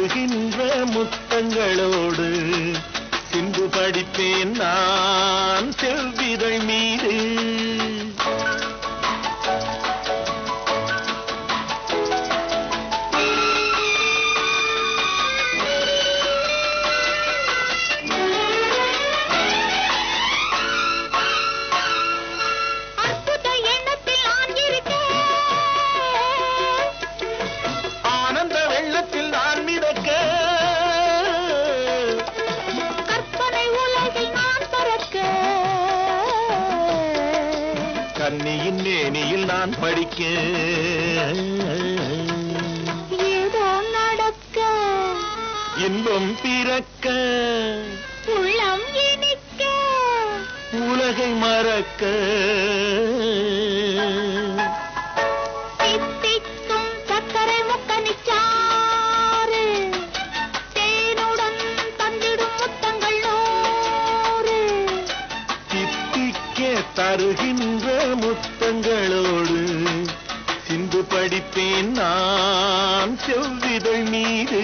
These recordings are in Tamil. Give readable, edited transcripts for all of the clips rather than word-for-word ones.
தருகின்ற முத்தங்களோடு சிந்து படிப்பேன் நான் செவ்விதழ் மீது. கன்னியின் மேனியில் நான் படிக்க ஏதோ நடக்க இன்பம் பிறக்க உள்ளம் இனிக்க உலகை மறக்க தித்திக்கும் சக்கரை முக்கனிச்சாறு தேனுடன் தந்திடும் முத்தங்கள் நூறு தித்திக்க தருகின்ற முத்தங்களோடு சிந்து படிப்பேன் நான் செவ்விதழ் மீது.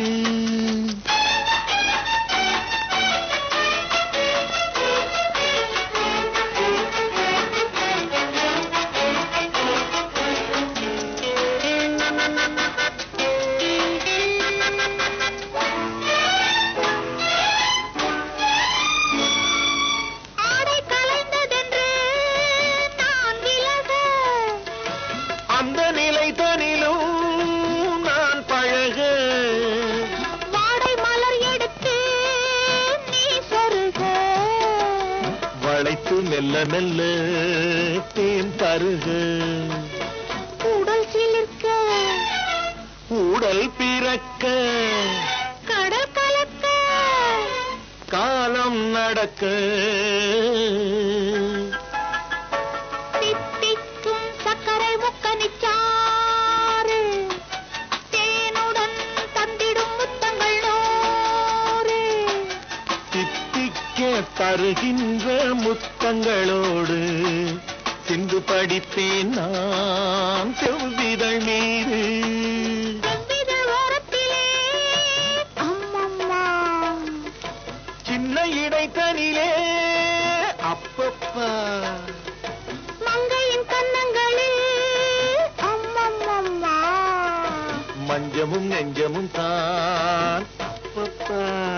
அந்த நிலை தனிலும் நான் பழக வாடை மலர் எடுத்து நீ சொருக வளைத்து மெல்ல மெல்ல தேன் தருக உடல் சிலிர்க்க உடல் பிறக்க கடல் கலக்க காலம் நடக்க தித்திக்கும் சக்கரை முக்கனிச்சாறு தேனுடன் தந்திடும் முத்தங்கள் நூறு தித்திக்க தருகின்ற முத்தங்களோடு சிந்து படிப்பேன் நான் செவ்விதழ் மீது. செவ்விதழ் ஓரத்திலே அம்மம்மா சின்ன இடைத்தனிலே அப்பப்பா மங்கையின் கன்னங்களில் அம்மம்மம்மா மஞ்சமும் நெஞ்சமும் தான் அப்பப்பா